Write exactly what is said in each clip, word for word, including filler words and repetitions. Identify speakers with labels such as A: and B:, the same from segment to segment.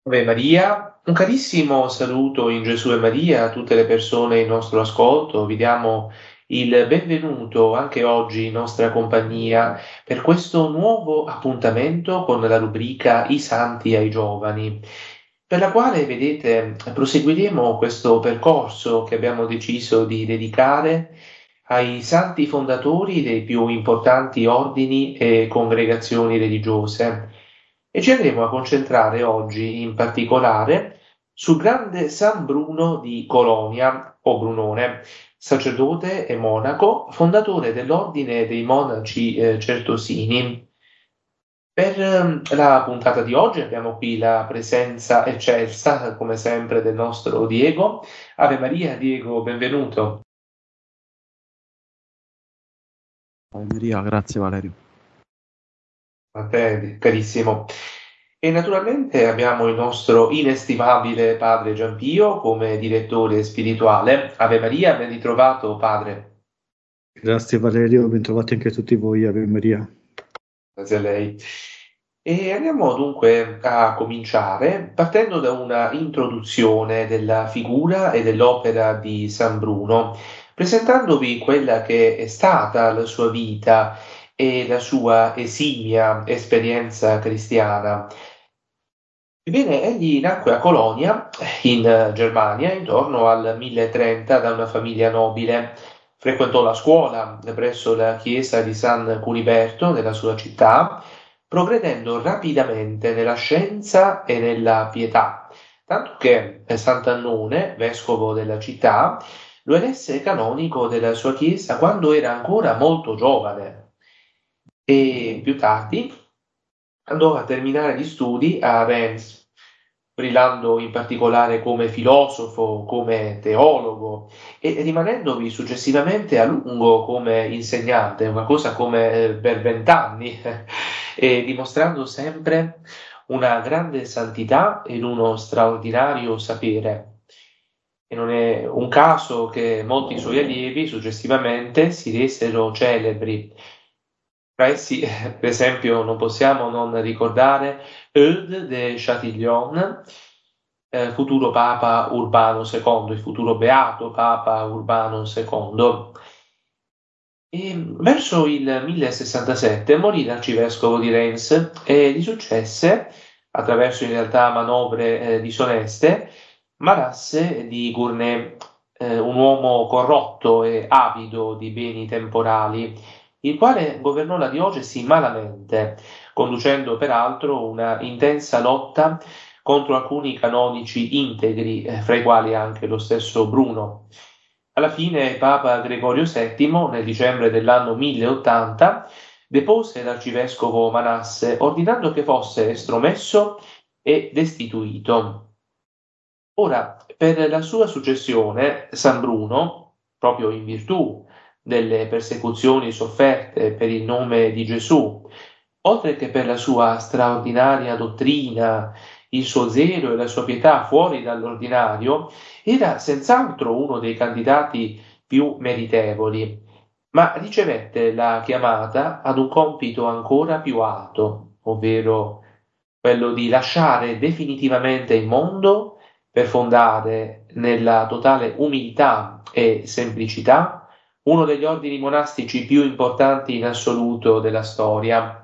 A: Ave Maria, un carissimo saluto in Gesù e Maria a tutte le persone in nostro ascolto. Vi diamo il benvenuto anche oggi in nostra compagnia per questo nuovo appuntamento con la rubrica I Santi ai Giovani, per la quale, vedete, proseguiremo questo percorso che abbiamo deciso di dedicare ai santi fondatori dei più importanti ordini e congregazioni religiose. E ci andremo a concentrare oggi in particolare sul grande San Bruno di Colonia o Brunone, sacerdote e monaco, fondatore dell'ordine dei monaci eh, certosini. Per ehm, la puntata di oggi abbiamo qui la presenza eccelsa, come sempre, del nostro Diego. Ave Maria, Diego, benvenuto.
B: Ave Maria, grazie Valerio.
A: A te, carissimo. E naturalmente abbiamo il nostro inestimabile padre Giampio come direttore spirituale. Ave Maria, ben ritrovato padre.
B: Grazie Valerio, bentrovati anche a tutti voi, Ave Maria.
A: Grazie a lei. E andiamo dunque a cominciare partendo da una introduzione della figura e dell'opera di San Bruno, presentandovi quella che è stata la sua vita e la sua esimia esperienza cristiana. Ebbene, egli nacque a Colonia, in eh, Germania, intorno al mille trenta da una famiglia nobile. Frequentò la scuola presso la chiesa di San Cuniberto nella sua città, progredendo rapidamente nella scienza e nella pietà, tanto che eh, Sant'Annone, vescovo della città, lo elesse canonico della sua chiesa quando era ancora molto giovane e più tardi andò a terminare gli studi a Reims, brillando in particolare come filosofo, come teologo e rimanendovi successivamente a lungo come insegnante, una cosa come eh, per vent'anni, e dimostrando sempre una grande santità ed uno straordinario sapere. E non è un caso che molti suoi allievi successivamente si resero celebri. Tra essi, per esempio, non possiamo non ricordare Eudes de Châtillon, eh, futuro Papa Urbano secondo, il futuro beato Papa Urbano secondo. E verso il mille sessantasette morì l'arcivescovo di Reims e gli successe, attraverso in realtà manovre eh, disoneste, Manasse di Gournay, eh, un uomo corrotto e avido di beni temporali, il quale governò la diocesi malamente, conducendo peraltro una intensa lotta contro alcuni canonici integri, eh, fra i quali anche lo stesso Bruno. Alla fine Papa Gregorio settimo, nel dicembre dell'anno mille ottanta, depose l'arcivescovo Manasse, ordinando che fosse estromesso e destituito. Ora, per la sua successione, San Bruno, proprio in virtù delle persecuzioni sofferte per il nome di Gesù, oltre che per la sua straordinaria dottrina, il suo zelo e la sua pietà fuori dall'ordinario, era senz'altro uno dei candidati più meritevoli, ma ricevette la chiamata ad un compito ancora più alto, ovvero quello di lasciare definitivamente il mondo per fondare nella totale umiltà e semplicità uno degli ordini monastici più importanti in assoluto della storia.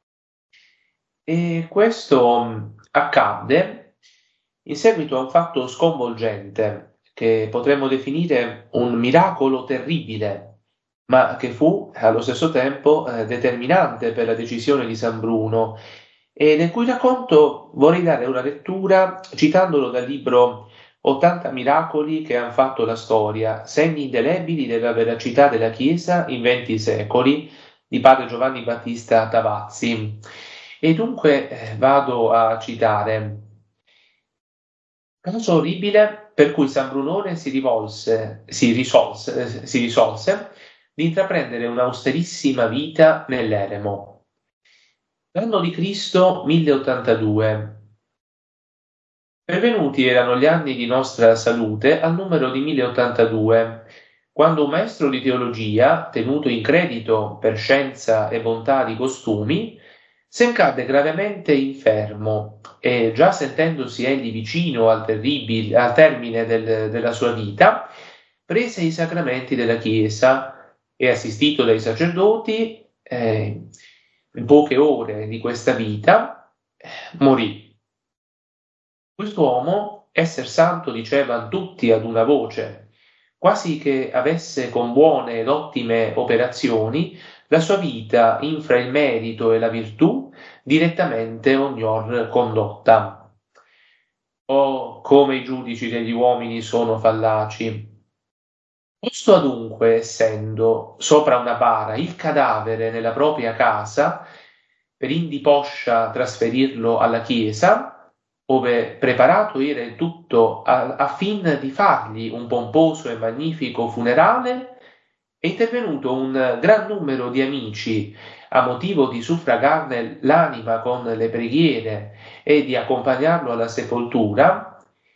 A: E questo mh, accadde in seguito a un fatto sconvolgente, che potremmo definire un miracolo terribile, ma che fu allo stesso tempo eh, determinante per la decisione di San Bruno, e del cui racconto vorrei dare una lettura citandolo dal libro ottanta miracoli che hanno fatto la storia, segni indelebili della veracità della Chiesa in venti secoli, di padre Giovanni Battista Tavazzi. E dunque eh, vado a citare. Caso orribile per cui San Brunone si rivolse, si risolse, eh, si risolse di intraprendere un'austerissima vita nell'eremo. L'anno di Cristo mille ottantadue. Pervenuti erano gli anni di nostra salute al numero di mille ottantadue, quando un maestro di teologia, tenuto in credito per scienza e bontà di costumi, Sen cadde gravemente infermo e già sentendosi egli vicino al, terribile, al termine del, della sua vita, prese i sacramenti della Chiesa e, assistito dai sacerdoti, eh, in poche ore di questa vita, eh, morì. Quest'uomo, esser santo, dicevano tutti ad una voce, quasi che avesse con buone ed ottime operazioni la sua vita infra il merito e la virtù direttamente ognor condotta. Oh, come i giudici degli uomini sono fallaci! Posto adunque, essendo sopra una bara il cadavere nella propria casa, per indi poscia trasferirlo alla chiesa, ove preparato era il tutto a, a fin di fargli un pomposo e magnifico funerale, è intervenuto un gran numero di amici a motivo di suffragarne l'anima con le preghiere e di accompagnarlo alla sepoltura.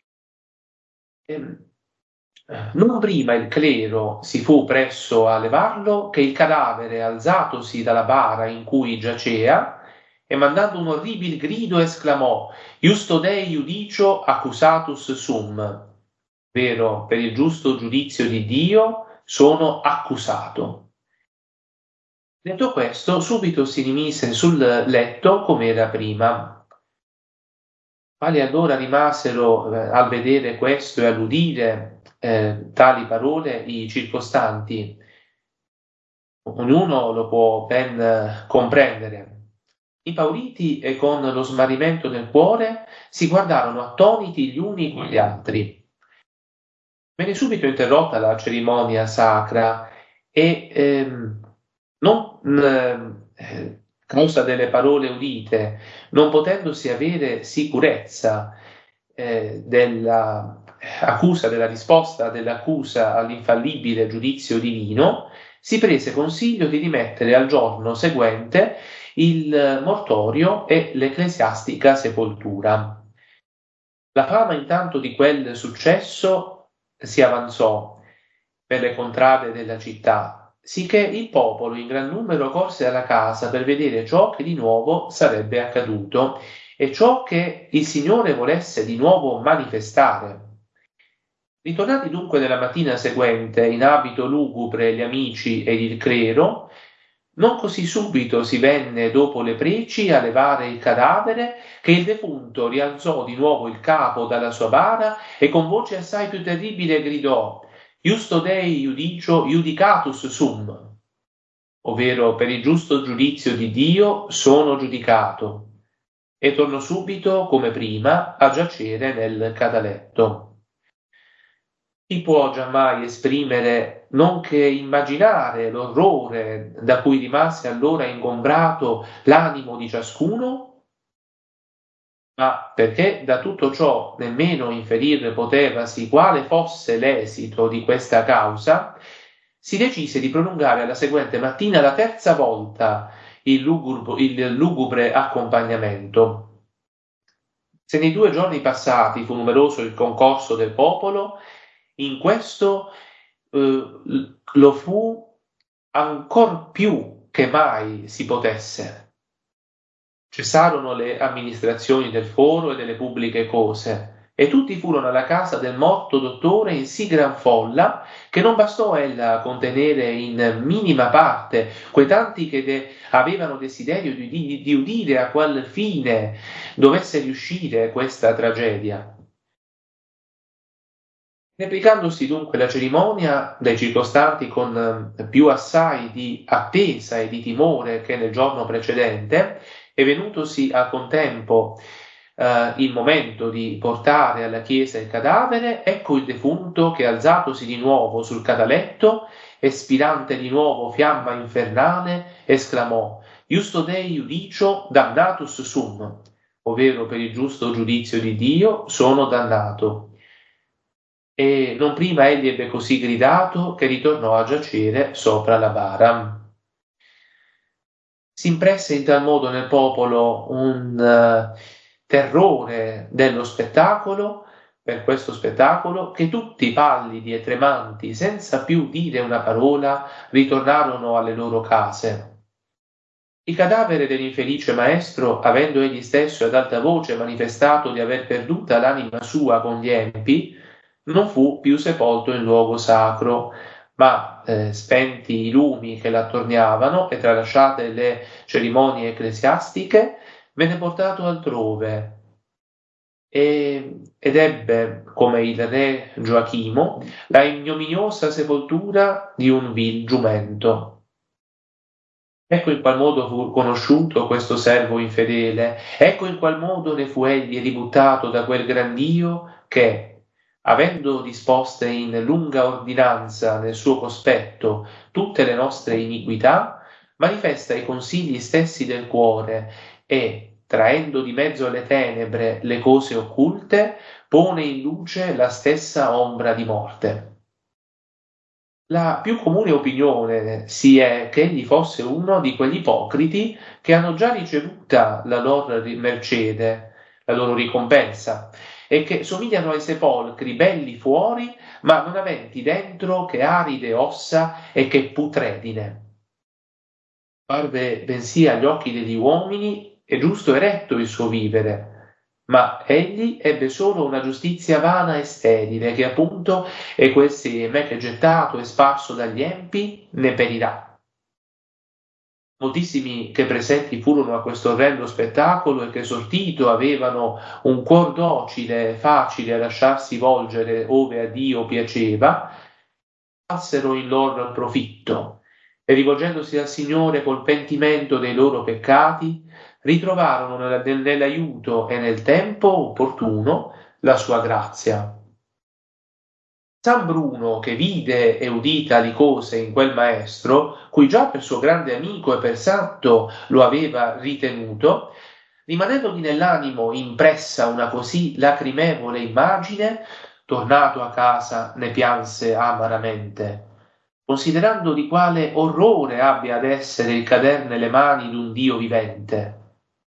A: Non prima il clero si fu presso a levarlo, che il cadavere, alzatosi dalla bara in cui giacea, e mandando un orribil grido esclamò: Iusto Dei iudicio accusatus sum, vero, per il giusto giudizio di Dio sono accusato. Detto questo, subito si rimise sul letto come era prima. Quali allora rimasero eh, al vedere questo e all'udire eh, tali parole i circostanti? Ognuno lo può ben eh, comprendere. Impauriti e con lo smarrimento nel cuore, si guardarono attoniti gli uni con gli altri. Venne subito interrotta la cerimonia sacra e ehm, non eh, a causa delle parole udite, non potendosi avere sicurezza eh, dell'accusa, della risposta dell'accusa all'infallibile giudizio divino, si prese consiglio di rimettere al giorno seguente il mortorio e l'ecclesiastica sepoltura. La fama intanto di quel successo si avanzò per le contrade della città, sicché il popolo in gran numero corse alla casa per vedere ciò che di nuovo sarebbe accaduto e ciò che il Signore volesse di nuovo manifestare. Ritornati dunque nella mattina seguente in abito lugubre gli amici ed il clero, non così subito si venne dopo le preci a levare il cadavere, che il defunto rialzò di nuovo il capo dalla sua bara e con voce assai più terribile gridò: Iusto Dei iudicio iudicatus sum, ovvero per il giusto giudizio di Dio sono giudicato, e tornò subito come prima a giacere nel cataletto. Chi può giammai esprimere, non che immaginare, l'orrore da cui rimase allora ingombrato l'animo di ciascuno? Ma perché da tutto ciò nemmeno inferire potevasi quale fosse l'esito di questa causa, si decise di prolungare alla seguente mattina la terza volta il lugubre, il lugubre accompagnamento. Se nei due giorni passati fu numeroso il concorso del popolo, in questo eh, lo fu ancor più che mai si potesse. Cessarono le amministrazioni del foro e delle pubbliche cose, e tutti furono alla casa del morto dottore in sì gran folla che non bastò ella a contenere in minima parte quei tanti che de- avevano desiderio di, di, di udire a qual fine dovesse riuscire questa tragedia. Replicandosi dunque la cerimonia dai circostanti con eh, più assai di attesa e di timore che nel giorno precedente, e venutosi a contempo eh, il momento di portare alla chiesa il cadavere, ecco il defunto che, alzatosi di nuovo sul cataletto e spirante di nuovo fiamma infernale, esclamò: Iusto Dei iudicio damnatus sum, ovvero per il giusto giudizio di Dio sono dannato. E non prima egli ebbe così gridato che ritornò a giacere sopra la bara. Si impresse in tal modo nel popolo un uh, terrore dello spettacolo, per questo spettacolo, che tutti pallidi e tremanti, senza più dire una parola, ritornarono alle loro case. Il cadavere dell'infelice maestro, avendo egli stesso ad alta voce manifestato di aver perduta l'anima sua con gli empi, non fu più sepolto in luogo sacro, ma eh, spenti i lumi che l'attorniavano e tralasciate le cerimonie ecclesiastiche, venne portato altrove e, ed ebbe, come il re Gioachimo, la ignominiosa sepoltura di un vil giumento. Ecco in qual modo fu conosciuto questo servo infedele, ecco in qual modo ne fu egli ributtato da quel gran Dio che, avendo disposte in lunga ordinanza nel suo cospetto tutte le nostre iniquità, manifesta i consigli stessi del cuore e, traendo di mezzo alle tenebre le cose occulte, pone in luce la stessa ombra di morte. La più comune opinione si è che egli fosse uno di quegli ipocriti che hanno già ricevuta la loro mercede, la loro ricompensa, e che somigliano ai sepolcri belli fuori, ma non aventi dentro che aride ossa e che putredine. Parve bensì agli occhi degli uomini e giusto e retto il suo vivere, ma egli ebbe solo una giustizia vana e sterile, che appunto è quel seme che gettato e sparso dagli empi ne perirà. Moltissimi che presenti furono a questo orrendo spettacolo e che sortito avevano un cuor docile e facile a lasciarsi volgere ove a Dio piaceva, valsero il loro profitto e rivolgendosi al Signore col pentimento dei loro peccati, ritrovarono nell'aiuto e nel tempo opportuno la sua grazia. San Bruno, che vide e udì tali cose in quel maestro, cui già per suo grande amico e per santo lo aveva ritenuto, rimanendogli nell'animo impressa una così lacrimevole immagine, tornato a casa ne pianse amaramente, considerando di quale orrore abbia ad essere il cader nelle mani d'un Dio vivente.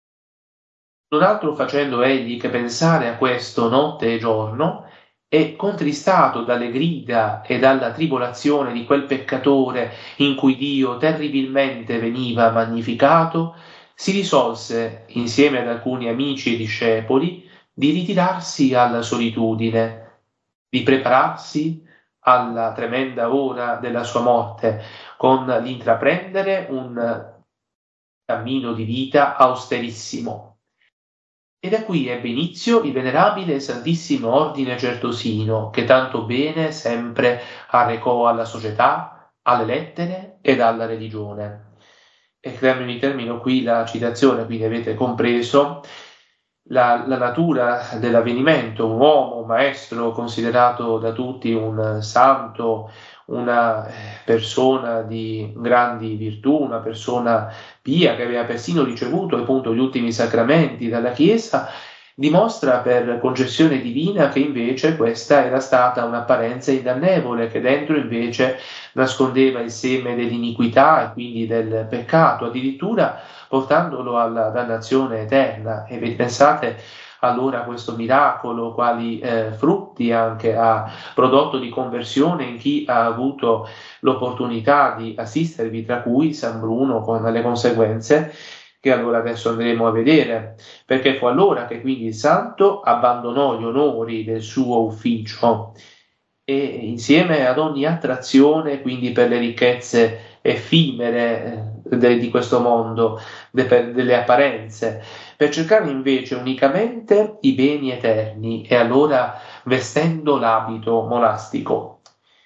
A: Non altro facendo egli che pensare a questo notte e giorno, e contristato dalle grida e dalla tribolazione di quel peccatore in cui Dio terribilmente veniva magnificato, si risolse, insieme ad alcuni amici e discepoli, di ritirarsi alla solitudine, di prepararsi alla tremenda ora della sua morte, con l'intraprendere un cammino di vita austerissimo. E da qui ebbe inizio il venerabile e santissimo ordine certosino, che tanto bene sempre arrecò alla società, alle lettere ed alla religione. E termino, termino qui la citazione, quindi avete compreso la, la natura dell'avvenimento, un uomo, un maestro considerato da tutti un santo, una persona di grandi virtù, una persona pia che aveva persino ricevuto appunto gli ultimi sacramenti dalla Chiesa, dimostra per concessione divina che invece questa era stata un'apparenza ingannevole, che dentro invece nascondeva il seme dell'iniquità e quindi del peccato, addirittura portandolo alla dannazione eterna. E pensate allora questo miracolo, quali eh, frutti anche ha prodotto di conversione in chi ha avuto l'opportunità di assistervi, tra cui San Bruno, con le conseguenze che allora adesso andremo a vedere, perché fu allora che quindi il santo abbandonò gli onori del suo ufficio e insieme ad ogni attrazione quindi per le ricchezze effimere eh, de, di questo mondo, de, per, delle apparenze, per cercare invece unicamente i beni eterni, e allora vestendo l'abito monastico.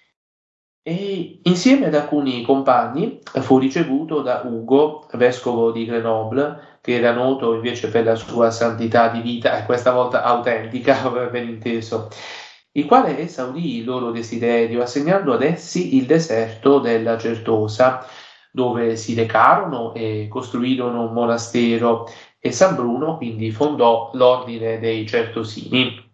A: E insieme ad alcuni compagni fu ricevuto da Ugo, vescovo di Grenoble, che era noto invece per la sua santità di vita, e questa volta autentica, ben inteso, il quale esaudì il loro desiderio, assegnando ad essi il deserto della Certosa, dove si recarono e costruirono un monastero, e San Bruno quindi fondò l'ordine dei Certosini.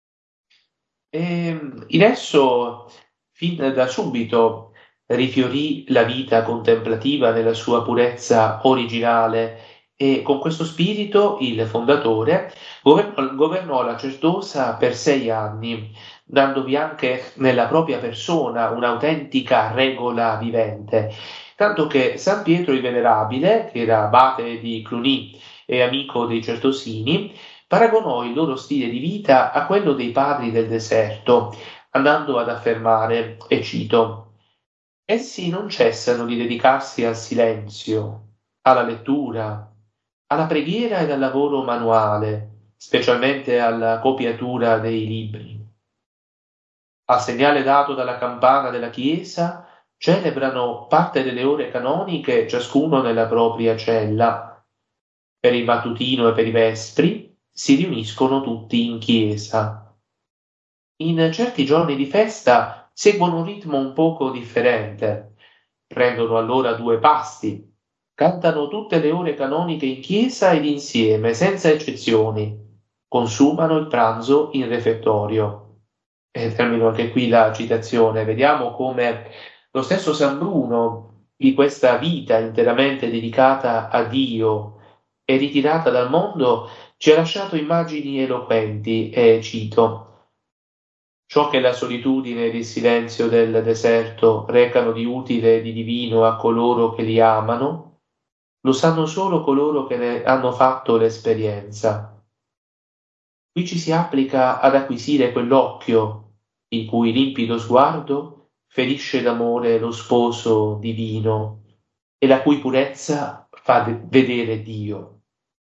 A: E in esso fin da subito rifiorì la vita contemplativa nella sua purezza originale, e con questo spirito il fondatore governò, governò la Certosa per sei anni, dandovi anche nella propria persona un'autentica regola vivente, tanto che San Pietro il Venerabile, che era abate di Cluny e amico dei Certosini, paragonò il loro stile di vita a quello dei padri del deserto, andando ad affermare, e cito: essi non cessano di dedicarsi al silenzio, alla lettura, alla preghiera ed al lavoro manuale, specialmente alla copiatura dei libri. Al segnale dato dalla campana della chiesa, celebrano parte delle ore canoniche ciascuno nella propria cella. Per il mattutino e per i vespri si riuniscono tutti in chiesa. In certi giorni di festa seguono un ritmo un poco differente. Prendono allora due pasti, cantano tutte le ore canoniche in chiesa ed insieme, senza eccezioni. Consumano il pranzo in refettorio. E termino anche qui la citazione. Vediamo come lo stesso San Bruno, di questa vita interamente dedicata a Dio e ritirata dal mondo, ci ha lasciato immagini eloquenti, e cito: ciò che la solitudine ed il silenzio del deserto recano di utile e di divino a coloro che li amano, lo sanno solo coloro che ne hanno fatto l'esperienza. Qui ci si applica ad acquisire quell'occhio il cui limpido sguardo ferisce d'amore lo sposo divino e la cui purezza fa de- vedere Dio.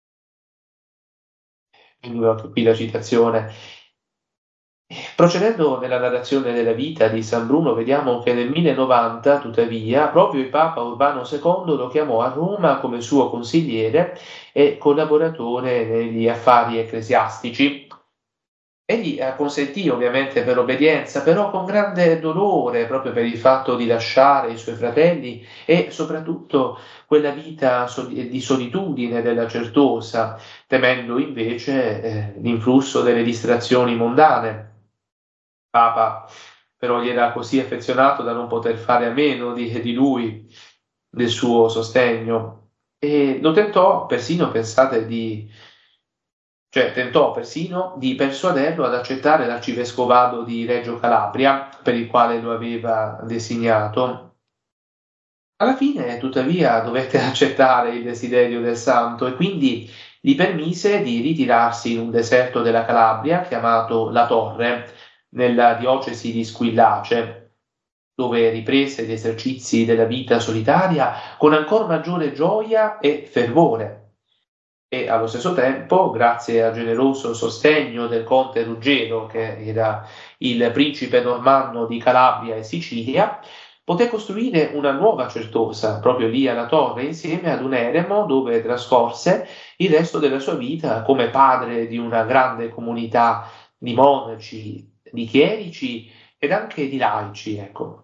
A: Quindi anche qui la citazione. Procedendo nella narrazione della vita di San Bruno, vediamo che nel millenovanta, tuttavia, proprio il Papa Urbano secondo lo chiamò a Roma come suo consigliere e collaboratore negli affari ecclesiastici. Egli acconsentì ovviamente per obbedienza, però con grande dolore, proprio per il fatto di lasciare i suoi fratelli e soprattutto quella vita soli- di solitudine della Certosa, temendo invece eh, l'influsso delle distrazioni mondane. Papa però gli era così affezionato da non poter fare a meno di, di lui, del suo sostegno, e lo tentò persino, pensate, di, cioè tentò persino di persuaderlo ad accettare l'arcivescovado di Reggio Calabria, per il quale lo aveva designato. Alla fine, tuttavia, dovette accettare il desiderio del santo e quindi gli permise di ritirarsi in un deserto della Calabria chiamato La Torre, nella diocesi di Squillace, dove riprese gli esercizi della vita solitaria con ancora maggiore gioia e fervore. E allo stesso tempo, grazie al generoso sostegno del conte Ruggero, che era il principe normanno di Calabria e Sicilia, poté costruire una nuova Certosa, proprio lì alla Torre, insieme ad un eremo dove trascorse il resto della sua vita come padre di una grande comunità di monaci, di chierici ed anche di laici, ecco.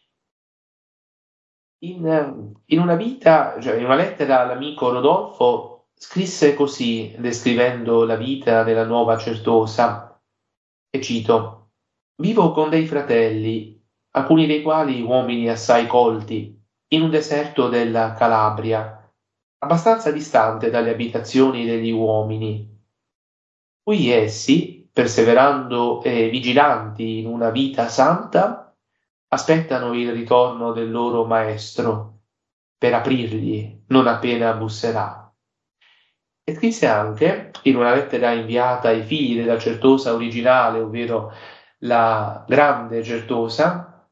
A: In, in una vita, cioè in una lettera all'amico Rodolfo, scrisse così, descrivendo la vita nella nuova Certosa, e cito: vivo con dei fratelli, alcuni dei quali uomini assai colti, in un deserto della Calabria, abbastanza distante dalle abitazioni degli uomini. Qui essi, perseverando e vigilanti in una vita santa, aspettano il ritorno del loro maestro per aprirgli non appena busserà. E scrisse anche, in una lettera inviata ai figli della Certosa originale, ovvero la grande Certosa,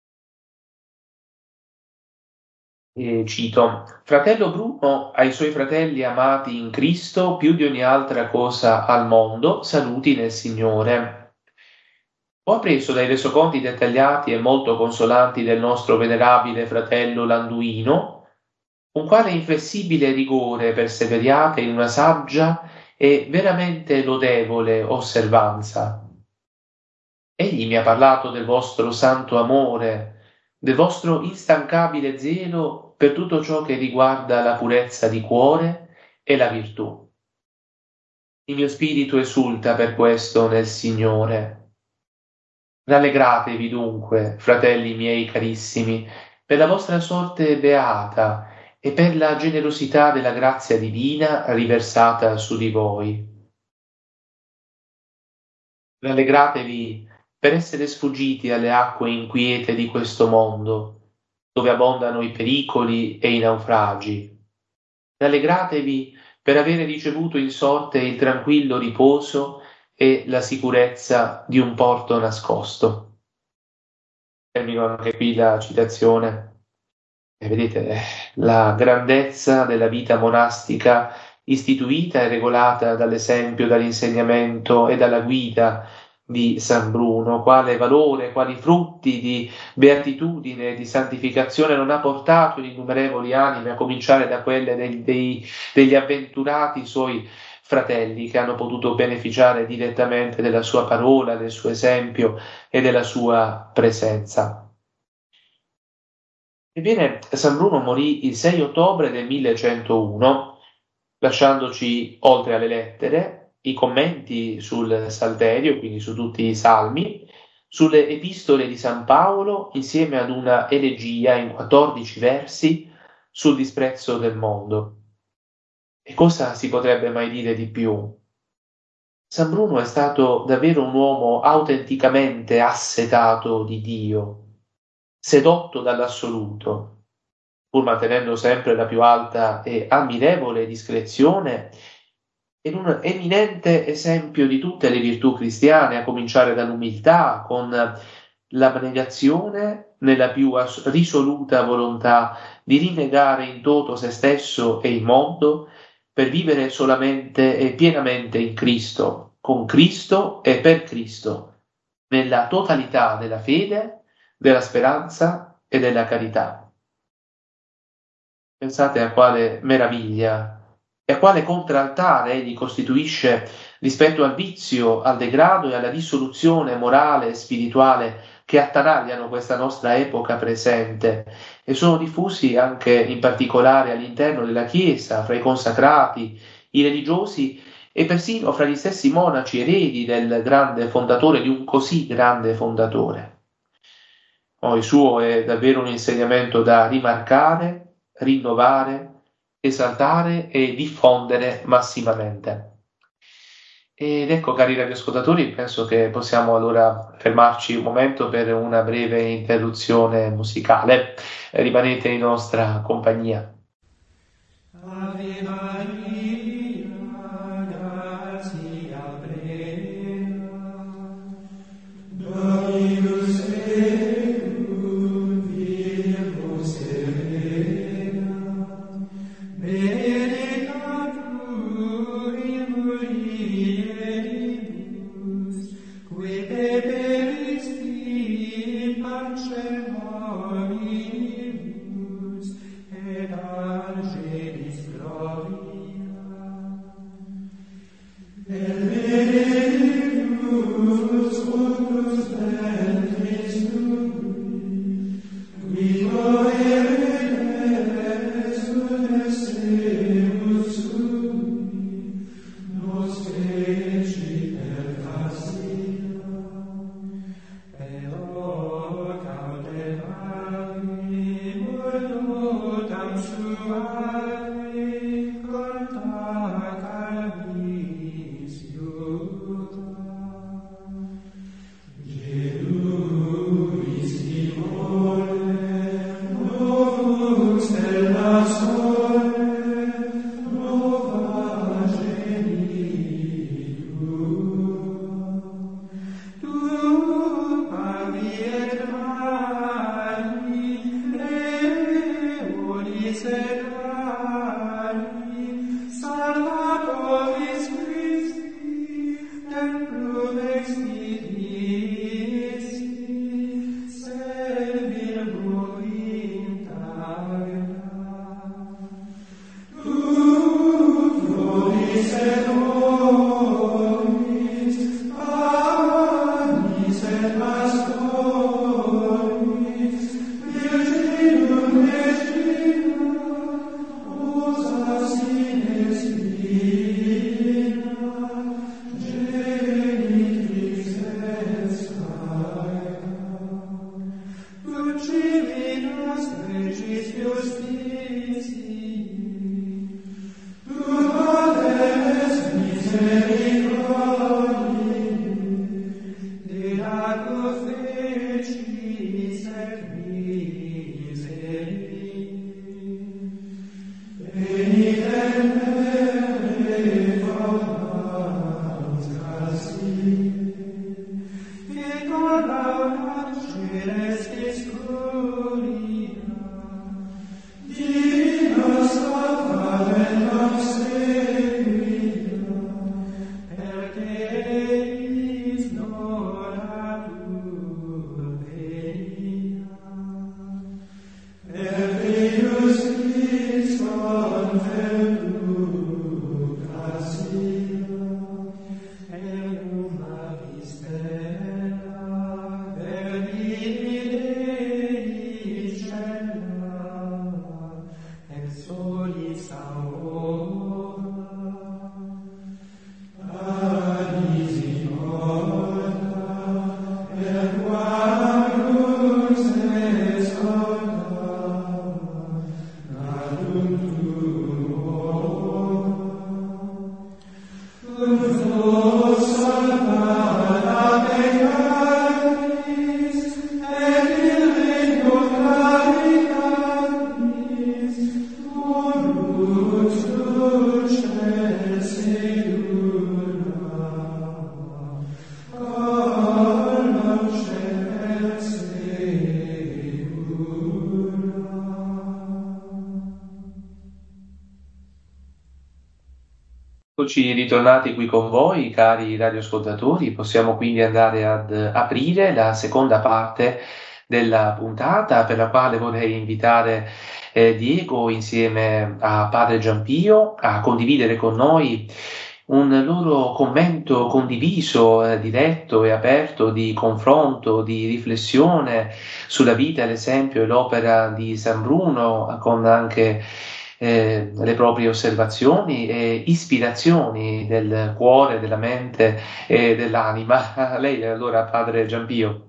A: e cito: fratello Bruno ai suoi fratelli amati in Cristo più di ogni altra cosa al mondo, saluti nel Signore. Ho appreso dai resoconti dettagliati e molto consolanti del nostro venerabile fratello Landuino, con quale inflessibile rigore perseveriate in una saggia e veramente lodevole osservanza. Egli mi ha parlato del vostro santo amore, del vostro instancabile zelo per tutto ciò che riguarda la purezza di cuore e la virtù. Il mio spirito esulta per questo nel Signore. Rallegratevi dunque, fratelli miei carissimi, per la vostra sorte beata e per la generosità della grazia divina riversata su di voi. Rallegratevi per essere sfuggiti alle acque inquiete di questo mondo, dove abbondano i pericoli e i naufragi. Rallegratevi per avere ricevuto in sorte il tranquillo riposo e la sicurezza di un porto nascosto. Termino anche qui la citazione. E vedete eh, la grandezza della vita monastica istituita e regolata dall'esempio, dall'insegnamento e dalla guida di San Bruno, quale valore, quali frutti di beatitudine, di santificazione non ha portato in innumerevoli anime, a cominciare da quelle dei, dei, degli avventurati suoi fratelli che hanno potuto beneficiare direttamente della sua parola, del suo esempio e della sua presenza. Ebbene, San Bruno morì il sei ottobre del millecentouno, lasciandoci, oltre alle lettere, i commenti sul Salterio, quindi su tutti i salmi, sulle epistole di San Paolo, insieme ad una elegia in quattordici versi sul disprezzo del mondo. E cosa si potrebbe mai dire di più? San Bruno è stato davvero un uomo autenticamente assetato di Dio, sedotto dall'assoluto, pur mantenendo sempre la più alta e ammirevole discrezione, in un eminente esempio di tutte le virtù cristiane, a cominciare dall'umiltà, con l'abnegazione nella più risoluta volontà di rinnegare in toto se stesso e il mondo per vivere solamente e pienamente in Cristo, con Cristo e per Cristo, nella totalità della fede, della speranza e della carità. Pensate a quale meraviglia e a quale contraltare egli costituisce rispetto al vizio, al degrado e alla dissoluzione morale e spirituale che attanagliano questa nostra epoca presente e sono diffusi anche in particolare all'interno della Chiesa, fra i consacrati, i religiosi e persino fra gli stessi monaci eredi del grande fondatore, di un così grande fondatore. Oh, il suo è davvero un insegnamento da rimarcare, rinnovare, esaltare e diffondere massimamente. Ed ecco, cari radioascoltatori, penso che possiamo allora fermarci un momento per una breve interruzione musicale. Rimanete in nostra compagnia.
C: Ave Maria, gratia plena, Dominus tecum, Virgo serena, benedicta tu in mulieribus, qui peperis in parce hominibus, et angelis gloria. Benedictus fructus ventris tui, qui coeres ut essemus sui, nos feci per facia, per caude agrimur totam suavi, conta calvis iuta. Jeruis timore, novus stella sole, nova genitur. Tu pavi et mali, leonis et mali, salvatoris Christi, templum extidisti, servir Tu floris et oris, panis et pastoris, Virginum Regina, usas in espina, genit
A: Eccoci ritornati qui con voi, cari radioascoltatori. Possiamo quindi andare ad aprire la seconda parte della puntata, per la quale vorrei invitare eh, Diego insieme a padre Giampio a condividere con noi un loro commento condiviso, eh, diretto e aperto di confronto, di riflessione sulla vita, l'esempio e l'opera di San Bruno, con anche eh, le proprie osservazioni e ispirazioni del cuore, della mente e dell'anima. A lei allora, padre Giampio.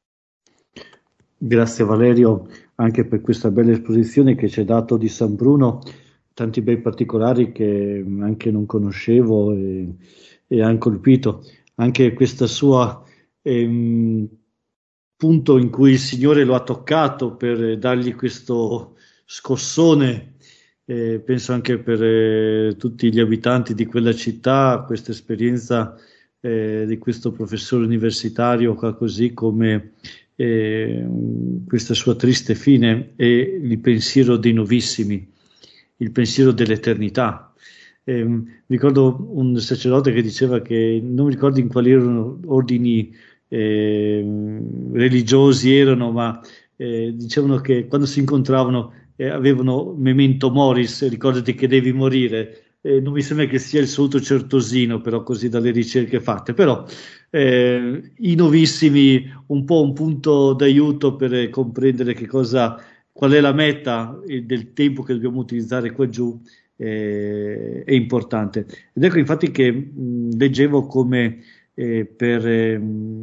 B: Grazie Valerio anche per questa bella esposizione che ci hai dato di San Bruno, tanti bei particolari che anche non conoscevo e, e hanno colpito. Anche questa sua ehm, punto in cui il Signore lo ha toccato per dargli questo scossone, eh, penso anche per eh, tutti gli abitanti di quella città, questa esperienza eh, di questo professore universitario, così come eh, questa sua triste fine e il pensiero dei novissimi, il pensiero dell'eternità. Eh, ricordo un sacerdote che diceva che non mi ricordo in quali erano ordini eh, religiosi erano, ma eh, dicevano che quando si incontravano eh, avevano memento moris, ricordati che devi morire. Eh, non mi sembra che sia il saluto certosino, però così dalle ricerche fatte, però eh, i novissimi un po' un punto d'aiuto per comprendere che cosa, qual è la meta del tempo che dobbiamo utilizzare qua giù, eh, è importante. Ed ecco infatti che mh, leggevo come eh, per eh,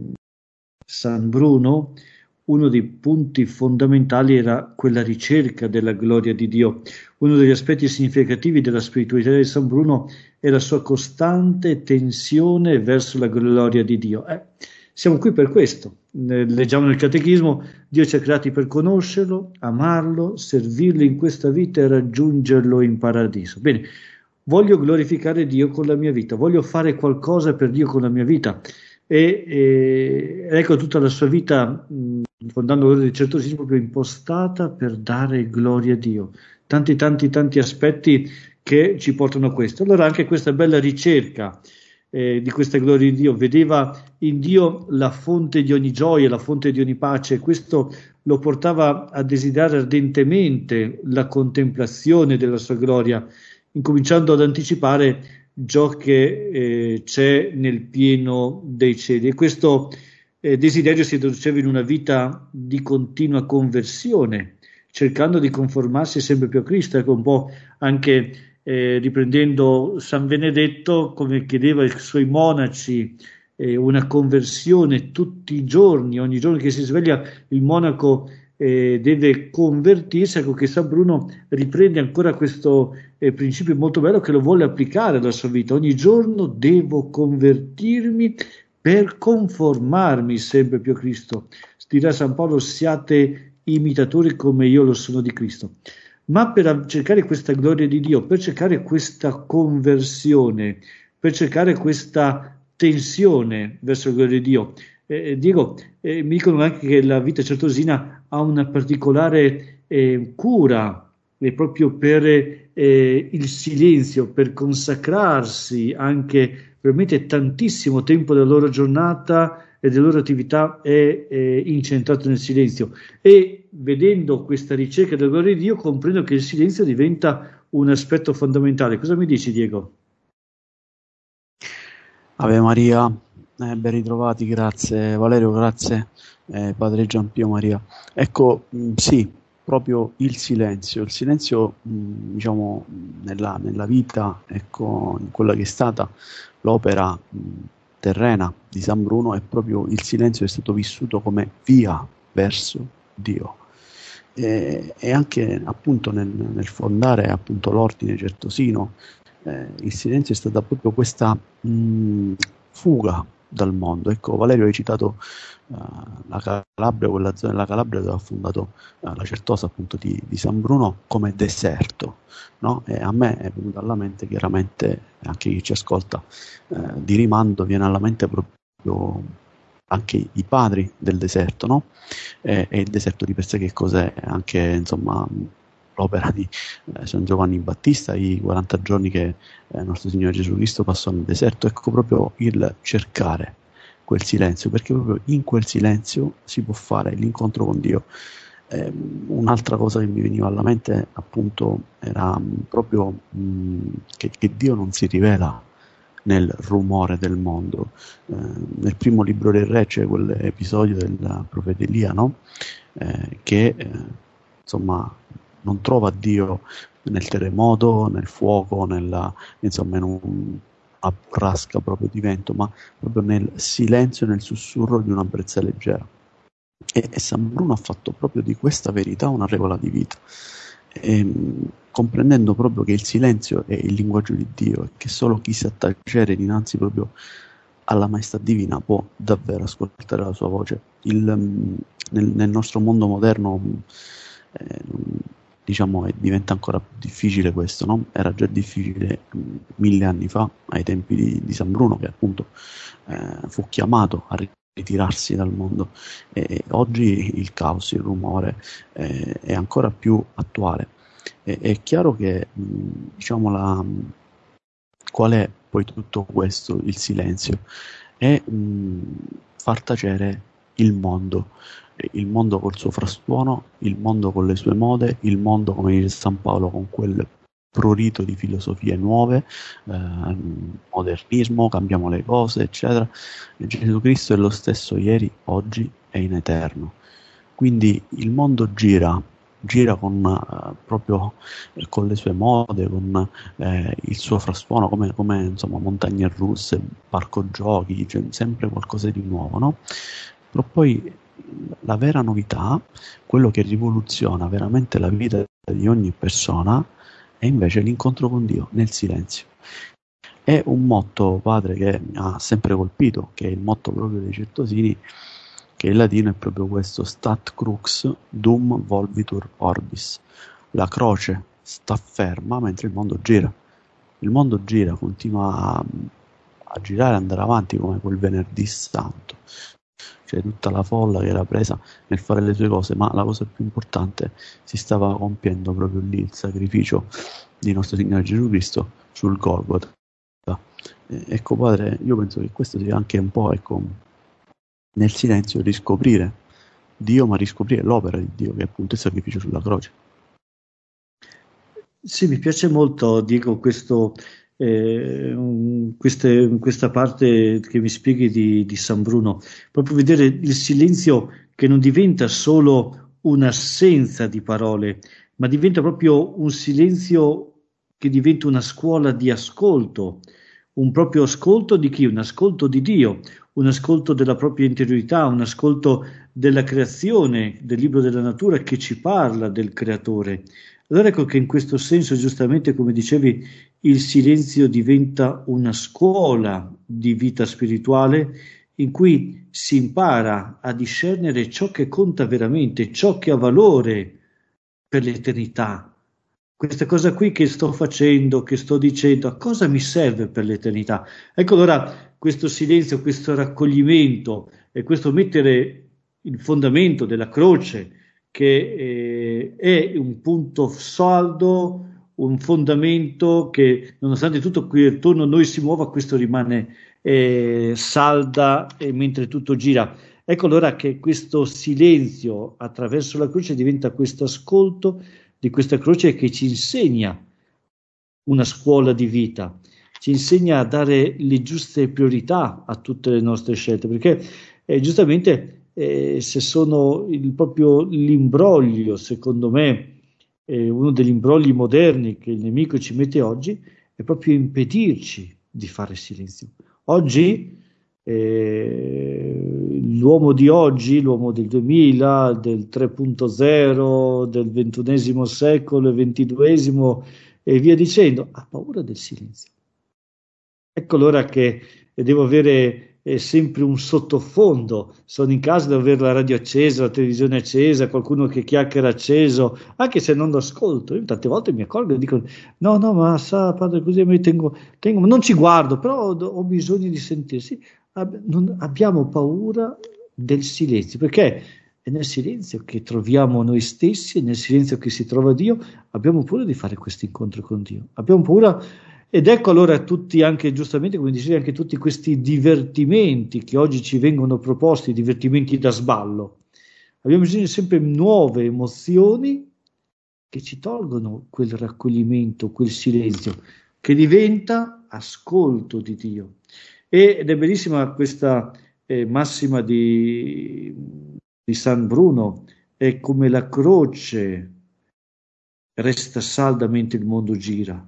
B: San Bruno uno dei punti fondamentali era quella ricerca della gloria di Dio. Uno degli aspetti significativi della spiritualità di San Bruno è la sua costante tensione verso la gloria di Dio. Eh, siamo qui per questo. Eh, leggiamo nel Catechismo: Dio ci ha creati per conoscerlo, amarlo, servirlo in questa vita e raggiungerlo in paradiso. Bene, voglio glorificare Dio con la mia vita, voglio fare qualcosa per Dio con la mia vita. E, e ecco tutta la sua vita, mh, fondando l'ordine del certosismo, proprio impostata per dare gloria a Dio. Tanti, tanti, tanti aspetti che ci portano a questo. Allora anche questa bella ricerca eh, di questa gloria di Dio, vedeva in Dio la fonte di ogni gioia, la fonte di ogni pace, e questo lo portava a desiderare ardentemente la contemplazione della sua gloria, incominciando ad anticipare ciò che eh, c'è nel pieno dei cieli. E questo eh, desiderio si traduceva in una vita di continua conversione, cercando di conformarsi sempre più a Cristo. Ecco un po' anche eh, riprendendo San Benedetto, come chiedeva ai suoi monaci eh, una conversione tutti i giorni, ogni giorno che si sveglia il monaco eh, deve convertirsi. Ecco che San Bruno riprende ancora questo eh, principio molto bello, che lo vuole applicare alla sua vita. Ogni giorno devo convertirmi per conformarmi sempre più a Cristo. Dirà San Paolo: siate imitatori come io lo sono di Cristo. Ma per cercare questa gloria di Dio, per cercare questa conversione, per cercare questa tensione verso la gloria di Dio, eh, Diego, eh, mi dicono anche che la vita certosina ha una particolare eh, cura eh, proprio per eh, il silenzio, per consacrarsi anche veramente tantissimo tempo della loro giornata e della loro attività è, è incentrato nel silenzio. E vedendo questa ricerca della gloria di Dio, comprendo che il silenzio diventa un aspetto fondamentale. Cosa mi dici, Diego?
D: Ave Maria, eh, ben ritrovati, grazie Valerio, grazie eh, Padre Giampio Maria. Ecco, mh, sì, proprio il silenzio, il silenzio mh, diciamo nella, nella vita, ecco, in quella che è stata l'opera mh, terrena di San Bruno, è proprio il silenzio, è stato vissuto come via verso Dio. E, e anche appunto nel, nel fondare appunto l'ordine certosino, eh, il silenzio è stata proprio questa mh, fuga dal mondo. Ecco, Valerio, hai citato uh, la Calabria, quella zona della Calabria dove ha fondato uh, la Certosa appunto di, di San Bruno, come deserto, no? E a me è venuto alla mente, chiaramente anche chi ci ascolta uh, di rimando, viene alla mente proprio anche i padri del deserto, no? E, e il deserto di per sé che cos'è? Anche insomma l'opera di eh, San Giovanni Battista, i quaranta giorni che eh, nostro Signore Gesù Cristo passò nel deserto. Ecco, proprio il cercare quel silenzio, perché proprio in quel silenzio si può fare l'incontro con Dio. Eh, un'altra cosa che mi veniva alla mente appunto era mh, proprio mh, che, che Dio non si rivela nel rumore del mondo. Eh, nel primo libro del Re c'è quell'episodio del profeta Elia, no? Eh, che eh, insomma non trova Dio nel terremoto, nel fuoco, nella, insomma in un, una burrasca proprio di vento, ma proprio nel silenzio e nel sussurro di una brezza leggera. E, e San Bruno ha fatto proprio di questa verità una regola di vita, e, comprendendo proprio che il silenzio è il linguaggio di Dio e che solo chi sa tacere dinanzi proprio alla maestà divina può davvero ascoltare la sua voce. Il, nel, nel nostro mondo moderno eh, diciamo è, diventa ancora più difficile questo, no? Era già difficile mh, mille anni fa, ai tempi di, di San Bruno, che appunto eh, fu chiamato a ritirarsi dal mondo, e oggi il caos, il rumore eh, è ancora più attuale. E, è chiaro che mh, diciamo la qual è poi tutto questo? Il silenzio è mh, far tacere il mondo, il mondo col suo frastuono, il mondo con le sue mode, il mondo, come dice San Paolo, con quel prurito di filosofie nuove, eh, modernismo, cambiamo le cose, eccetera. E Gesù Cristo è lo stesso ieri, oggi e in eterno. Quindi il mondo gira, gira con eh, proprio eh, con le sue mode, con eh, il suo frastuono, come, come insomma montagne russe, parco giochi, cioè sempre qualcosa di nuovo, no? Però poi la vera novità, quello che rivoluziona veramente la vita di ogni persona, è invece l'incontro con Dio nel silenzio. È un motto, padre, che mi ha sempre colpito, che è il motto proprio dei Certosini, che in latino è proprio questo: stat crux dum volvitur orbis. La croce sta ferma mentre il mondo gira. Il mondo gira, continua a, a girare, andare avanti come quel venerdì santo. C'è tutta la folla che era presa nel fare le sue cose, ma la cosa più importante si stava compiendo proprio lì, il sacrificio di nostro Signore Gesù Cristo sul Golgota. E, ecco, padre, io penso che questo sia anche un po', ecco, nel silenzio riscoprire Dio, ma riscoprire l'opera di Dio, che è appunto il sacrificio sulla croce.
B: Sì, mi piace molto, Diego, questo, eh, un- queste- questa parte che mi spieghi di, di San Bruno, proprio vedere il silenzio che non diventa solo un'assenza di parole, ma diventa proprio un silenzio che diventa una scuola di ascolto, un proprio ascolto di chi? Un ascolto di Dio, un ascolto della propria interiorità, un ascolto della creazione, del libro della natura che ci parla del creatore. Allora ecco che in questo senso, giustamente come dicevi, il silenzio diventa una scuola di vita spirituale in cui si impara a discernere ciò che conta veramente, ciò che ha valore per l'eternità. Questa cosa qui che sto facendo, che sto dicendo, a cosa mi serve per l'eternità? Ecco allora questo silenzio, questo raccoglimento e questo mettere il fondamento della croce, che eh, è un punto saldo, un fondamento che nonostante tutto qui attorno a noi si muova, questo rimane eh, salda e mentre tutto gira. Ecco allora che questo silenzio attraverso la croce diventa questo ascolto di questa croce che ci insegna una scuola di vita, ci insegna a dare le giuste priorità a tutte le nostre scelte, perché eh, giustamente eh, se sono il, proprio l'imbroglio, secondo me, eh, uno degli imbrogli moderni che il nemico ci mette oggi, è proprio impedirci di fare silenzio. Oggi eh, l'uomo di oggi, l'uomo del duemila, del tre punto zero, del ventunesimo secolo e ventiduesimo e via dicendo, ha paura del silenzio. Ecco allora che devo avere eh, sempre un sottofondo. Sono in casa, devo avere la radio accesa, la televisione accesa, qualcuno che chiacchiera acceso, anche se non lo ascolto. Io tante volte mi accorgo e dico: no, no, ma sa, padre, così mi tengo, tengo, ma non ci guardo, però ho, ho bisogno di sentirsi. Ab- non, abbiamo paura del silenzio, perché è nel silenzio che troviamo noi stessi, è nel silenzio che si trova Dio. Abbiamo paura di fare questo incontro con Dio, abbiamo paura, ed ecco allora tutti, anche giustamente come dicevi, anche tutti questi divertimenti che oggi ci vengono proposti, divertimenti da sballo. Abbiamo bisogno di sempre nuove emozioni che ci tolgono quel raccoglimento, quel silenzio, che diventa ascolto di Dio. Ed è bellissima questa eh, massima di, di San Bruno, è come la croce resta salda mentre il mondo gira.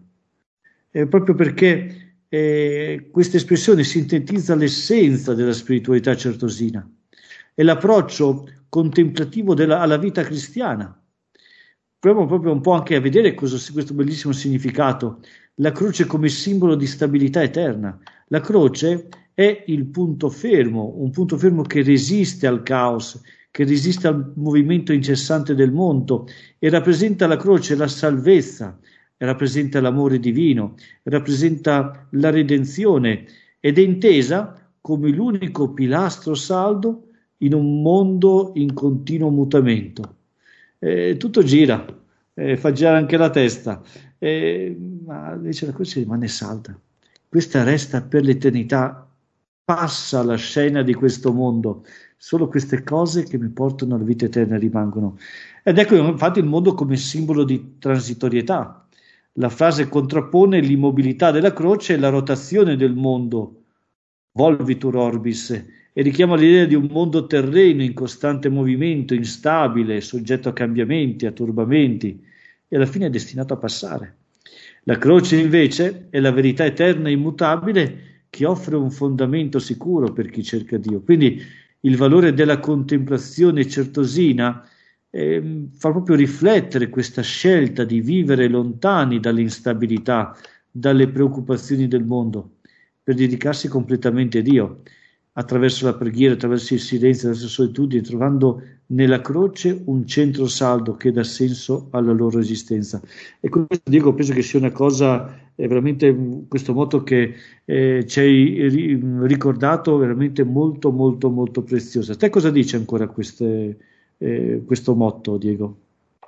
B: È proprio perché eh, questa espressione sintetizza l'essenza della spiritualità certosina, è l'approccio contemplativo della, alla vita cristiana. Proviamo proprio un po' anche a vedere cosa, questo bellissimo significato. La croce come simbolo di stabilità eterna. La croce è il punto fermo, un punto fermo che resiste al caos, che resiste al movimento incessante del mondo, e rappresenta la croce la salvezza, rappresenta l'amore divino, rappresenta la redenzione, ed è intesa come l'unico pilastro saldo in un mondo in continuo mutamento. Eh, tutto gira, eh, fa girare anche la testa, eh, ma invece la croce rimane salda. Questa resta per l'eternità, passa la scena di questo mondo. Solo queste cose che mi portano alla vita eterna rimangono. Ed ecco infatti il mondo come simbolo di transitorietà. La frase contrappone l'immobilità della croce e la rotazione del mondo, volvitur orbis, e richiama l'idea di un mondo terreno in costante movimento, instabile, soggetto a cambiamenti, a turbamenti, e alla fine è destinato a passare. La croce invece è la verità eterna e immutabile che offre un fondamento sicuro per chi cerca Dio. Quindi il valore della contemplazione certosina eh, fa proprio riflettere questa scelta di vivere lontani dall'instabilità, dalle preoccupazioni del mondo, per dedicarsi completamente a Dio, attraverso la preghiera, attraverso il silenzio, attraverso la solitudine, trovando nella croce un centro saldo che dà senso alla loro esistenza. E questo, Diego, penso che sia una cosa, è veramente questo motto che eh, ci hai ri- ricordato, veramente molto molto molto preziosa. A te cosa dice ancora queste, eh, questo motto, Diego?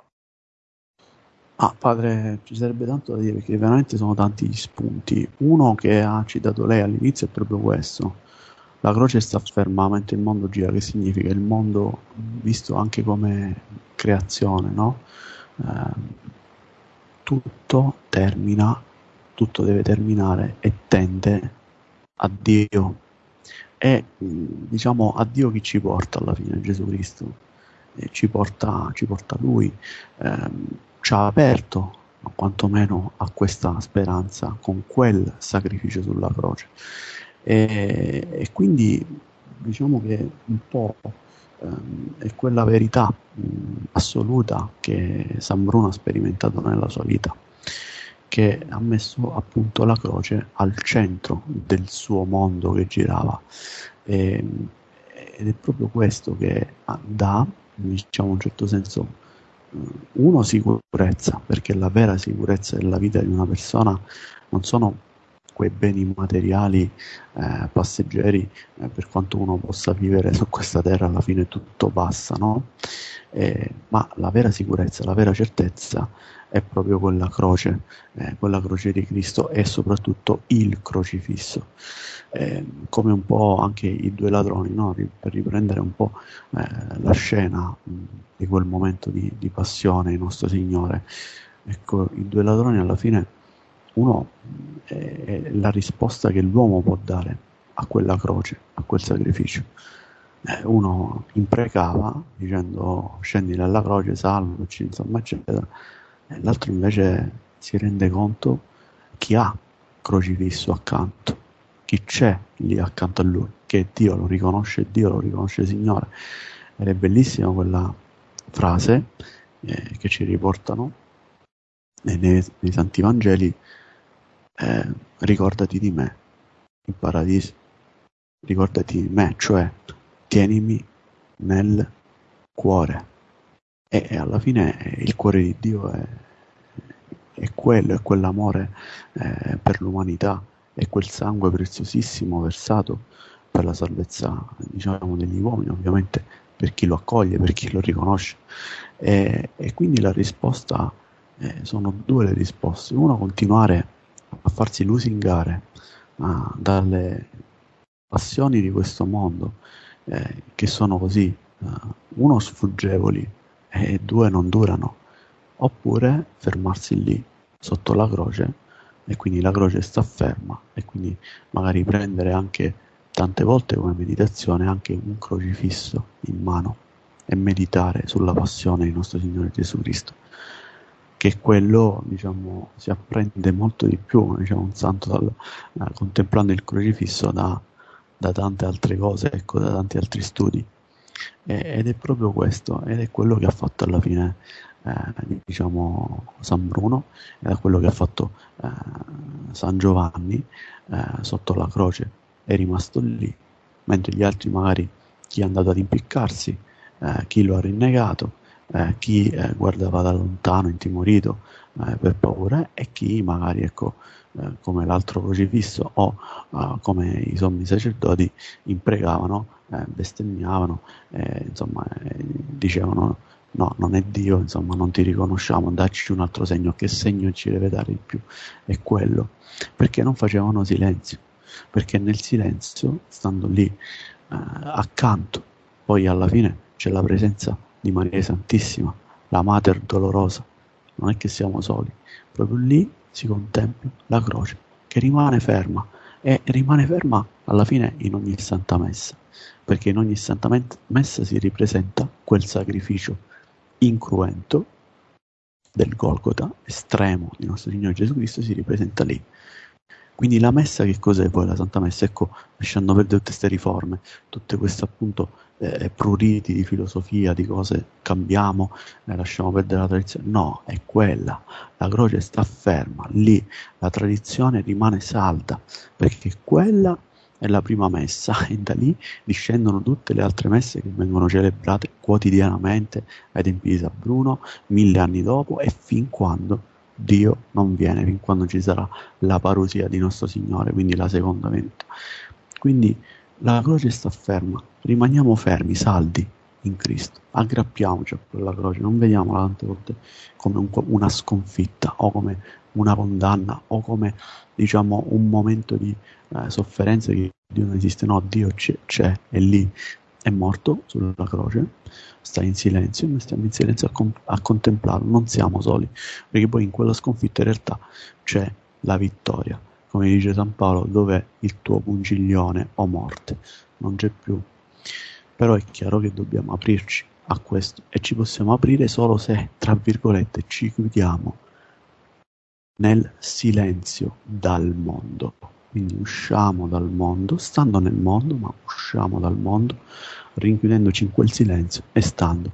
D: Ah, padre, ci sarebbe tanto da dire, perché veramente sono tanti gli spunti. Uno che ha citato lei all'inizio è proprio questo: la croce sta ferma mentre il mondo gira. Che significa? Il mondo visto anche come creazione, no? Eh, tutto termina, tutto deve terminare e tende a Dio. E diciamo a Dio chi ci porta alla fine? Gesù Cristo. E ci porta, ci porta Lui. Eh, ci ha aperto quantomeno a questa speranza con quel sacrificio sulla croce. E, e quindi diciamo che un po' ehm, è quella verità mh, assoluta che San Bruno ha sperimentato nella sua vita, che ha messo appunto la croce al centro del suo mondo che girava, e, ed è proprio questo che dà, diciamo in un certo senso, uno, sicurezza, perché la vera sicurezza della vita di una persona non sono quei beni materiali eh, passeggeri, eh, per quanto uno possa vivere su questa terra, alla fine tutto passa, no? Eh, ma la vera sicurezza, la vera certezza è proprio quella croce, eh, quella croce di Cristo, e soprattutto il crocifisso. Eh, come un po' anche i due ladroni, no? Per riprendere un po' eh, la scena mh, di quel momento di, di passione di nostro Signore. Ecco, i due ladroni alla fine, uno è, è la risposta che l'uomo può dare a quella croce, a quel sacrificio. Eh, uno imprecava dicendo scendi dalla croce, salvaci, insomma, eccetera. E l'altro invece si rende conto chi ha crocifisso accanto, chi c'è lì accanto a lui, che Dio lo riconosce, Dio lo riconosce Signore. Ed è bellissima quella frase eh, che ci riportano nei, nei Santi Vangeli: eh, ricordati di me in paradiso, ricordati di me, cioè tienimi nel cuore. E, e alla fine eh, il cuore di Dio è, è quello, è quell'amore eh, per l'umanità, è quel sangue preziosissimo versato per la salvezza, diciamo, degli uomini, ovviamente per chi lo accoglie, per chi lo riconosce. E, e quindi la risposta, eh, sono due le risposte. Uno, continuare a farsi lusingare uh, dalle passioni di questo mondo, eh, che sono così, uh, uno, sfuggevoli, e due, non durano. Oppure fermarsi lì sotto la croce, e quindi la croce sta ferma, e quindi magari prendere anche tante volte come meditazione anche un crocifisso in mano e meditare sulla passione di nostro Signore Gesù Cristo, che quello, diciamo, si apprende molto di più, diciamo, un santo dal, eh, contemplando il crocifisso da, da tante altre cose, ecco, da tanti altri studi. E, ed è proprio questo, ed è quello che ha fatto alla fine, eh, diciamo, San Bruno, ed è quello che ha fatto eh, San Giovanni eh, sotto la croce. È rimasto lì, mentre gli altri, magari chi è andato ad impiccarsi, eh, chi lo ha rinnegato, eh, chi eh, guardava da lontano intimorito eh, per paura, e chi magari, ecco, eh, come l'altro crocifisso o eh, come i sommi sacerdoti, imprecavano, eh, bestemmiavano, eh, insomma, eh, dicevano no, non è Dio, insomma, non ti riconosciamo, dacci un altro segno. Che segno ci deve dare di più? È quello, perché non facevano silenzio. Perché nel silenzio, stando lì eh, accanto, poi alla fine c'è la presenza di Maria Santissima, la Mater Dolorosa. Non è che siamo soli, proprio lì si contempla la croce che rimane ferma, e rimane ferma alla fine in ogni Santa Messa, perché in ogni Santa Messa si ripresenta quel sacrificio incruento del Golgota estremo di nostro Signore Gesù Cristo, si ripresenta lì. Quindi la messa, che cos'è poi la Santa Messa? Ecco, lasciando perdere tutte queste riforme, tutte queste appunto eh, pruriti di filosofia, di cose cambiamo, eh, lasciamo perdere la tradizione. No, è quella, la croce sta ferma, lì la tradizione rimane salda, perché quella è la prima messa, e da lì discendono tutte le altre messe che vengono celebrate quotidianamente ai tempi di San Bruno, mille anni dopo, e fin quando Dio non viene, fin quando ci sarà la parusia di nostro Signore, quindi la seconda venuta. Quindi la croce sta ferma, rimaniamo fermi, saldi in Cristo, aggrappiamoci a quella croce, non vediamola tante volte come un, una sconfitta, o come una condanna, o come, diciamo, un momento di eh, sofferenza, che Dio non esiste. No, Dio c'è, c'è, è lì, è morto sulla croce, sta in silenzio, noi stiamo in silenzio a, con- a contemplarlo, non siamo soli, perché poi in quella sconfitta in realtà c'è la vittoria. Come dice San Paolo, dov'è il tuo pungiglione, o morte? Non c'è più. Però è chiaro che dobbiamo aprirci a questo, e ci possiamo aprire solo se, tra virgolette, ci chiudiamo nel silenzio dal mondo. Quindi usciamo dal mondo, stando nel mondo, ma usciamo dal mondo, rinchiudendoci in quel silenzio e stando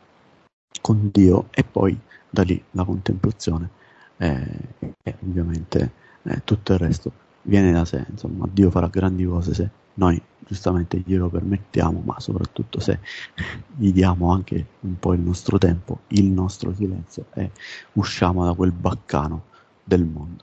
D: con Dio, e poi da lì la contemplazione eh, e ovviamente eh, tutto il resto viene da sé. Insomma, Dio farà grandi cose se noi giustamente glielo permettiamo, ma soprattutto se gli diamo anche un po' il nostro tempo, il nostro silenzio, e usciamo da quel baccano del mondo.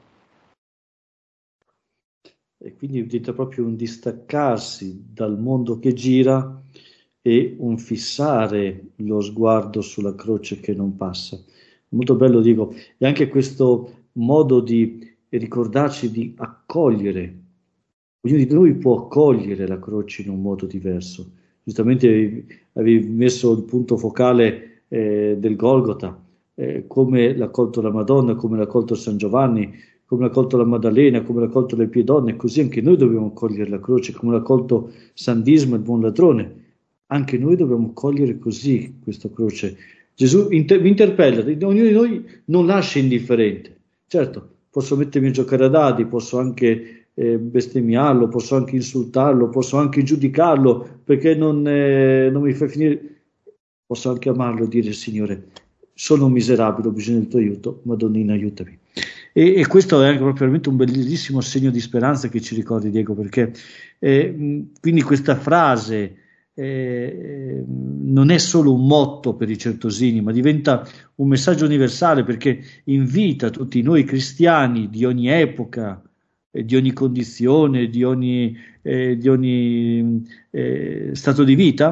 B: E quindi diventa proprio un distaccarsi dal mondo che gira e un fissare lo sguardo sulla croce che non passa. Molto bello, dico, e anche questo modo di ricordarci di accogliere. Ognuno di noi può accogliere la croce in un modo diverso. Giustamente avevi, avevi messo il punto focale eh, del Golgota, eh, come l'ha colto la Madonna, come l'ha colto San Giovanni, come l'ha colto la Maddalena, come l'ha colto le Piedonne, così anche noi dobbiamo cogliere la croce, come l'ha colto San Disma, il buon ladrone. Anche noi dobbiamo cogliere così questa croce. Gesù inter- vi interpella, ognuno di noi non lascia indifferente. Certo, posso mettermi a giocare a dadi, posso anche eh, bestemmiarlo, posso anche insultarlo, posso anche giudicarlo, perché non, eh, non mi fa finire. Posso anche amarlo e dire: Signore, sono un miserabile, ho bisogno del tuo aiuto, Madonnina, aiutami. E, e questo è anche proprio veramente un bellissimo segno di speranza che ci ricordi, Diego, perché eh, quindi questa frase eh, non è solo un motto per i certosini, ma diventa un messaggio universale, perché invita tutti noi cristiani di ogni epoca, eh, di ogni condizione, di ogni, eh, di ogni eh, stato di vita,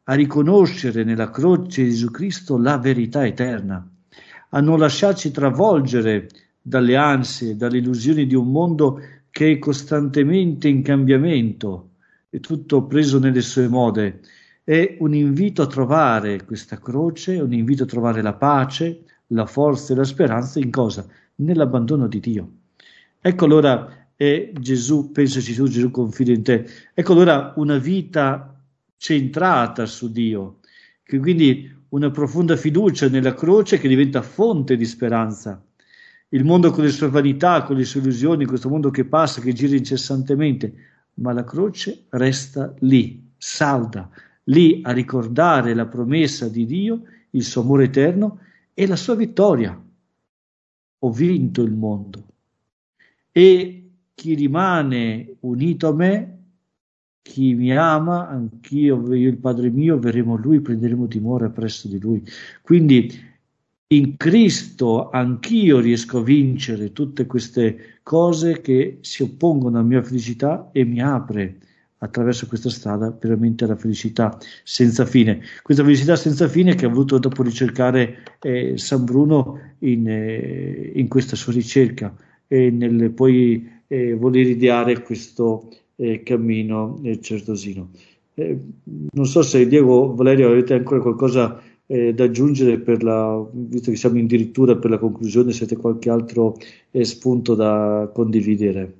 B: a riconoscere nella croce di Gesù Cristo la verità eterna, a non lasciarci travolgere dalle ansie, dalle illusioni di un mondo che è costantemente in cambiamento, è tutto preso nelle sue mode. È un invito a trovare questa croce, un invito a trovare la pace, la forza e la speranza in cosa? Nell'abbandono di Dio. Ecco allora è Gesù, pensaci tu, Gesù confida in te. Ecco allora una vita centrata su Dio, che quindi una profonda fiducia nella croce che diventa fonte di speranza. Il mondo con le sue vanità, con le sue illusioni, questo mondo che passa, che gira incessantemente, ma la croce resta lì, salda, lì a ricordare la promessa di Dio, il suo amore eterno e la sua vittoria. Ho vinto il mondo. E chi rimane unito a me, chi mi ama, anch'io, io il Padre mio, verremo a Lui, prenderemo dimora presso di Lui. Quindi in Cristo anch'io riesco a vincere tutte queste cose che si oppongono alla mia felicità e mi apre attraverso questa strada veramente alla felicità senza fine. Questa felicità senza fine che ha voluto dopo ricercare eh, San Bruno in, eh, in questa sua ricerca e nel poi eh, voler ideare questo eh, cammino eh, certosino. Eh, non so se Diego, Valerio, avete ancora qualcosa eh, da aggiungere, per la, visto che siamo addirittura per la conclusione, se avete qualche altro eh, spunto da condividere.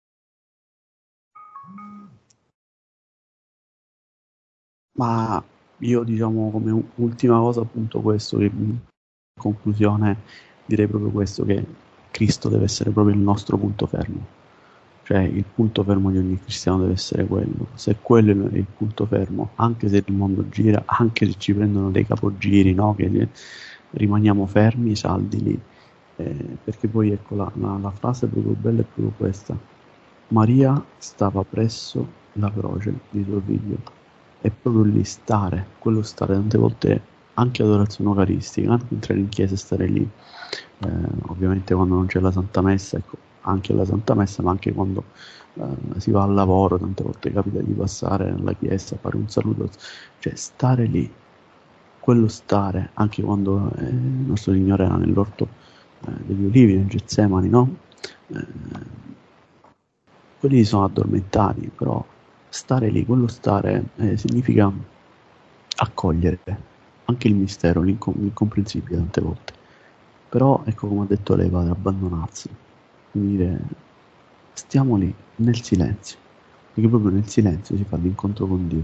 D: Ma io diciamo come ultima cosa appunto questo, che in conclusione direi proprio questo, che Cristo deve essere proprio il nostro punto fermo. Cioè il punto fermo di ogni cristiano deve essere quello. Se quello è il punto fermo, anche se il mondo gira, anche se ci prendono dei capogiri, no? Che rimaniamo fermi, saldi lì. Eh, perché poi ecco la, la, la frase proprio bella è proprio questa: Maria stava presso la croce di suo figlio. È proprio lì stare, quello stare, tante volte anche adorazione eucaristica, anche entrare in chiesa e stare lì. Eh, ovviamente quando non c'è la Santa Messa, ecco, anche la Santa Messa, ma anche quando eh, si va al lavoro, tante volte capita di passare nella chiesa, fare un saluto, cioè stare lì, quello stare, anche quando eh, il nostro Signore era nell'orto eh, degli Ulivi, nel Getsemani, no? Eh, quelli sono addormentati, però stare lì, quello stare eh, significa accogliere anche il mistero, l'incom- l'incomprensibile tante volte. Però, ecco, come ha detto lei, padre, abbandonarsi, quindi dire stiamo lì, nel silenzio, perché proprio nel silenzio si fa l'incontro con Dio.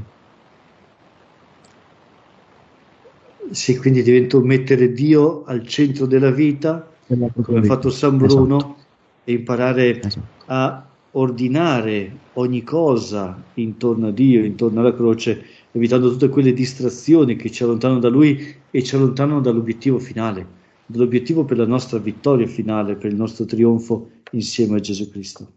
B: Sì, quindi diventa un mettere Dio al centro della vita, come ha fatto San Bruno, esatto. E imparare esatto. a ordinare ogni cosa intorno a Dio, intorno alla croce, evitando tutte quelle distrazioni che ci allontanano da Lui e ci allontanano dall'obiettivo finale, dall'obiettivo per la nostra vittoria finale, per il nostro trionfo insieme a Gesù Cristo.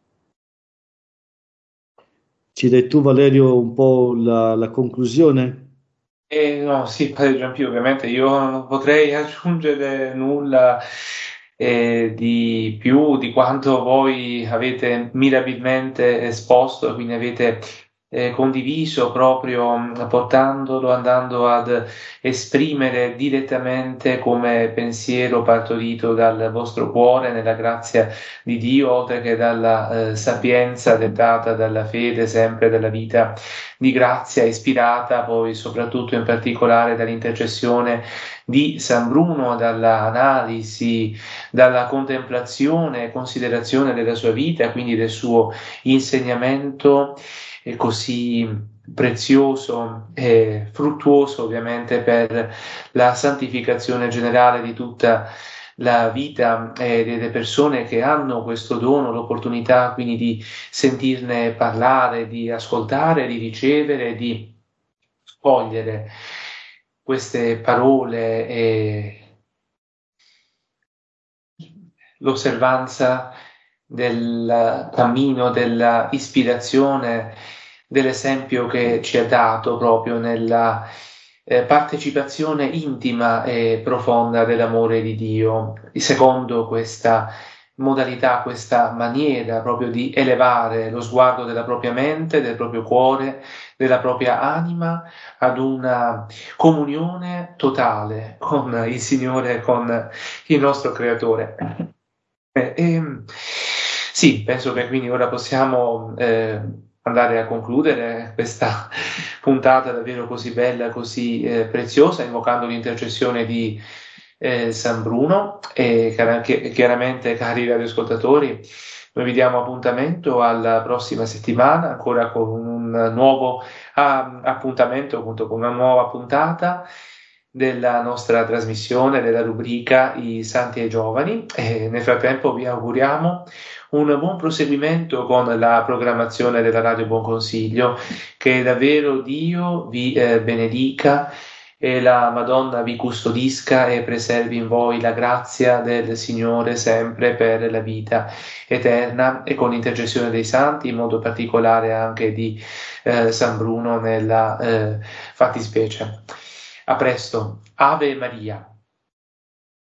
B: Ci dai tu, Valerio, un po' la, la conclusione?
A: Eh, no, sì, Padre Giampio, ovviamente io non potrei aggiungere nulla eh, di più di quanto voi avete mirabilmente esposto, quindi avete eh, condiviso proprio portandolo, andando ad esprimere direttamente come pensiero partorito dal vostro cuore nella grazia di Dio, oltre che dalla eh, sapienza dettata dalla fede sempre della vita di grazia, ispirata poi soprattutto in particolare dall'intercessione di San Bruno, dall'analisi, dalla contemplazione e considerazione della sua vita, quindi del suo insegnamento eh, così prezioso e fruttuoso ovviamente per la santificazione generale di tutta la vita eh, delle persone che hanno questo dono, l'opportunità quindi di sentirne parlare, di ascoltare, di ricevere, di cogliere queste parole e l'osservanza del cammino, della ispirazione, dell'esempio che ci ha dato proprio nella eh, partecipazione intima e profonda dell'amore di Dio, secondo questa modalità, questa maniera proprio di elevare lo sguardo della propria mente, del proprio cuore, della propria anima ad una comunione totale con il Signore, con il nostro Creatore. Eh, e, sì, penso che quindi ora possiamo eh, andare a concludere questa puntata davvero così bella, così eh, preziosa, invocando l'intercessione di eh, San Bruno. E chiar- chi- chiaramente, cari radioascoltatori, noi vi diamo appuntamento alla prossima settimana, ancora con un nuovo ah, appuntamento, appunto con una nuova puntata della nostra trasmissione, della rubrica I Santi e i Giovani. E nel frattempo vi auguriamo un buon proseguimento con la programmazione della Radio Buon Consiglio, che davvero Dio vi eh, benedica e la Madonna vi custodisca e preservi in voi la grazia del Signore sempre per la vita eterna, e con l'intercessione dei santi, in modo particolare anche di eh, San Bruno nella eh, fattispecie. A presto, Ave Maria.